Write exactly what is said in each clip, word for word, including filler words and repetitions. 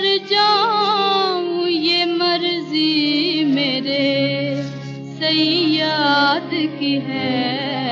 जाऊं ये मर्जी मेरे सैयाद की है।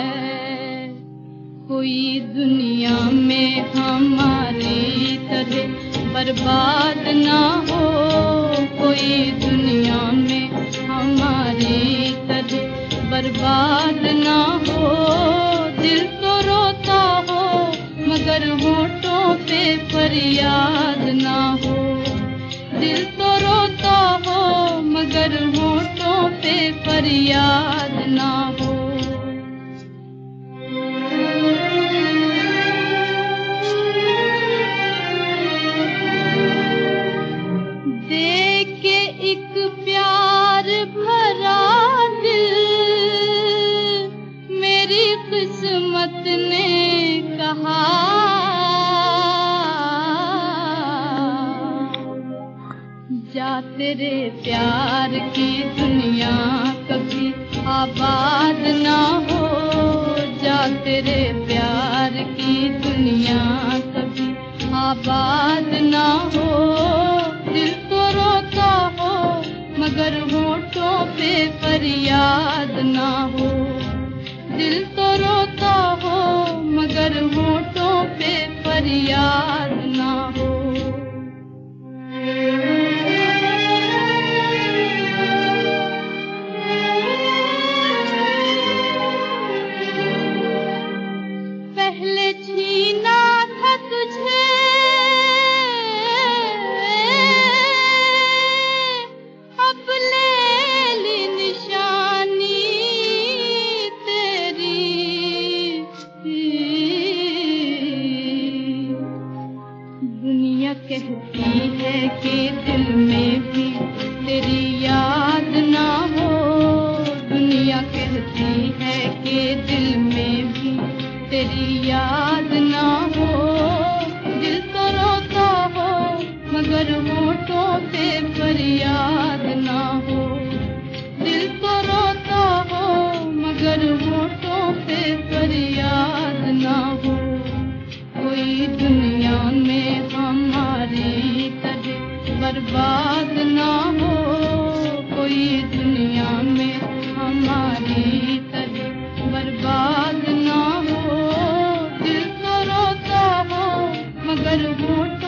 कोई दुनिया में हमारी तरह बर्बाद ना हो, कोई दुनिया में हमारी तरह बर्बाद ना हो। दिल तो रोता हो मगर होठों पे फरियाद ना हो, दिल तो रोता हो मगर होठों पे फरियाद ना हो। देख के एक प्यार भरा दिल मेरी किस्मत ने कहा, जा तेरे प्यार की दुनिया कभी आबाद ना हो, जा तेरे प्यार की दुनिया कभी आबाद ना हो। दिल तो रोता हो मगर होठों पे फरियाद ना हो, दिल तो रोता हो मगर होठों पे फरियाद ना हो। पहले छीना था तुझे अब ले ली निशानी तेरी, दुनिया कहती है कि दिल में भी तेरी याद ना हो, दुनिया कहती है कि दिल में भी तेरी याद ना हो। दिल तो रोता हो मगर होठों पे फरियाद ना हो, दिल तो रोता हो मगर होठों पे फरियाद ना हो। कोई दुनिया में हमारी तरह बर्बाद ना हो, कोई दुनिया में हमारी तरह बर्बाद ना हो। दिल तो रोता हो मगर होठों